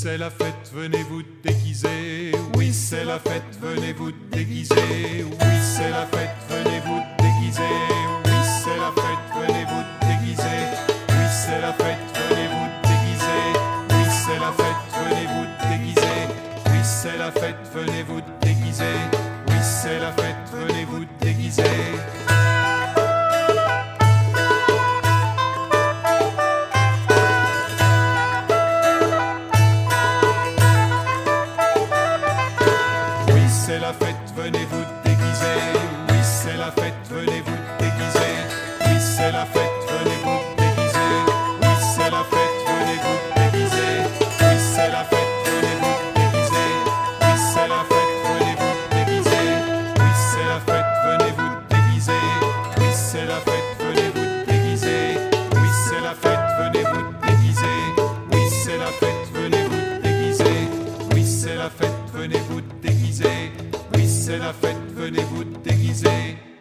c'est la fête, venez vous déguiser. Oui, c'est la fête, venez vous déguiser. Oui, c'est la fête, venez vous déguiser. Oui, c'est la fête, venez vous déguiser. Oui, c'est la fête, venez vous déguiser. Oui, c'est la fête, venez vous déguiser. Oui, c'est la fête, venez vous déguiser. Oui, c'est la fête, venez vous déguiser. C'est la fête, venez vous déguiser. Oui, c'est la fête, venez vous déguiser. Oui, c'est la fête, venez vous déguiser. Oui, c'est la fête, venez vous déguiser. Oui, c'est la fête, venez vous déguiser. Oui, c'est la fête, venez vous déguiser. Oui, c'est la fête, venez vous déguiser. Oui, c'est la fête, venez vous déguiser. Oui, c'est la fête, venez vous déguiser. Oui, c'est la fête, venez vous déguiser. Oui, c'est la fête, venez vous déguiser. Oui, c'est la fête, venez vous déguiser.